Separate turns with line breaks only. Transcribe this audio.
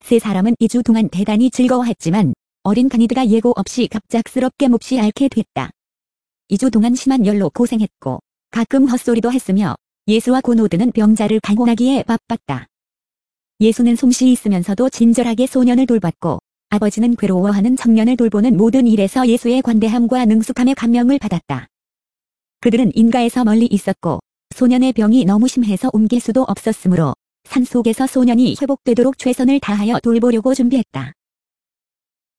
세 사람은 2주 동안 대단히 즐거워했지만 어린 가니드가 예고 없이 갑작스럽게 몹시 앓게 됐다. 2주 동안 심한 열로 고생했고 가끔 헛소리도 했으며 예수와 고노드는 병자를 강호하기에 바빴다. 예수는 솜씨 있으면서도 친절하게 소년을 돌봤고 아버지는 괴로워하는 청년을 돌보는 모든 일에서 예수의 관대함과 능숙함에 감명을 받았다. 그들은 인가에서 멀리 있었고 소년의 병이 너무 심해서 옮길 수도 없었으므로 산속에서 소년이 회복되도록 최선을 다하여 돌보려고 준비했다.